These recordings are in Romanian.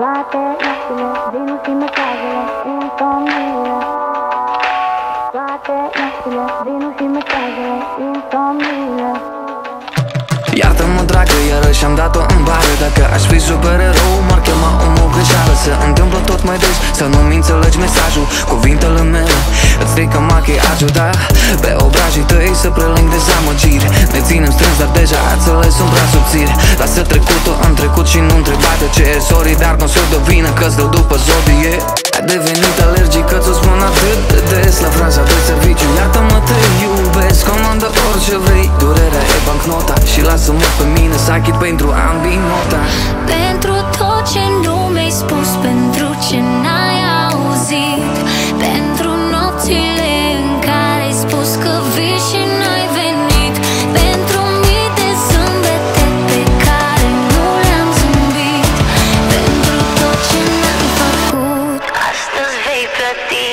Toate nopțile, vinul și mesajele, insomnie. Toate nopțile, vinul și mesajele, insomnie. Iartă-mă, dragă, iarăși am dat-o în bară. Dacă aș fi supererou, m-ar chema omul greșeală. Se întâmplă tot mai des să nu-mi înțelegi mesajul. Cuvintele mele îți strică machiajul, dar pe obrajii tăi să preling dezamăgiri. Ne ținem strâns, dar deja ațele sunt prea subțiri. Lasă trecutul în trecut și nu întreba de ce. Sorry, dar nu o să devină că-ți dă după zodie. Ai devenit alergic, că ți-o spun atât de des la fraza de serviciu. Iartă-mă, te iubesc, comandă orice vrei. Durerea e bancnota și lasă-mă pe mine să achit pentru ambii nota. Pentru tot ce nu mi-ai spus, pentru ce n-ai auzit, pentru nopțile în care ai spus că vii și n-ai venit, pentru mii de zâmbete pe care nu le-am zâmbit, pentru tot ce n-am făcut, astăzi vei plăti.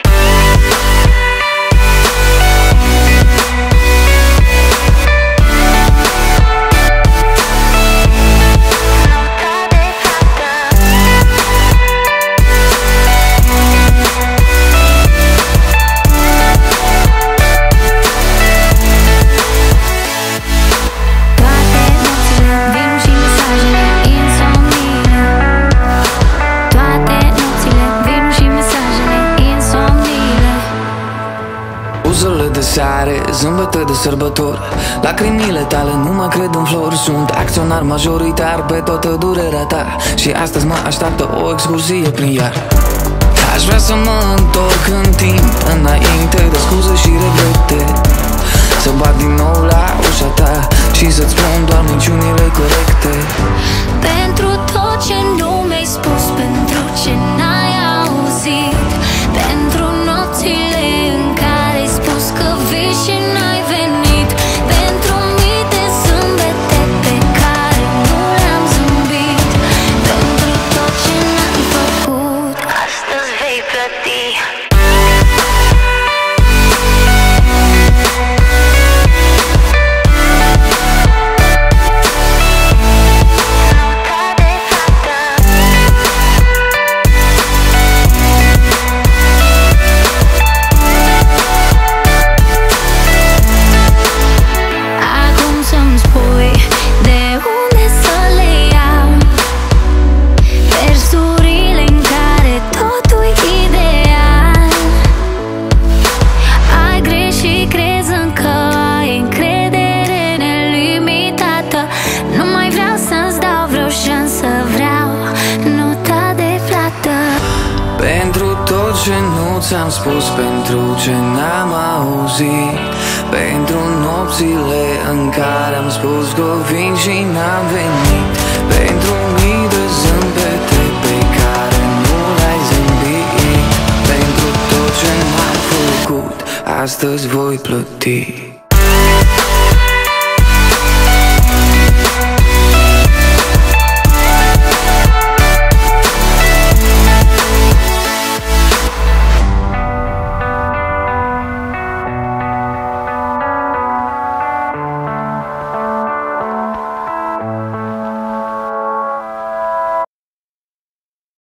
Buzele de sare, zâmbete de sărbători, lacrimile tale nu mă cred în flori. Sunt acționar majoritar pe toată durerea ta și astăzi mă așteaptă o excursie prin iar. Aș vrea să mă întorc în timp, înainte de scuze și regrete, să bat din nou la ușa ta și să-ți spun doar minciunile corecte. Pentru tot ce nu mi-ai spus, pentru ce n-ai auzit, pentru nopțile în care ai spus că vii și n-ai venit, pentru mii de zâmbete pe care nu le-am zâmbit, pentru tot ce n-am făcut, astăzi vei plăti. Pentru tot ce nu ți-am spus, pentru ce n-am auzit, pentru nopțile în care am spus că vin și n-am venit, pentru mii de zâmbete pe care nu le-ai zâmbit, pentru tot ce n-am făcut, astăzi voi plăti.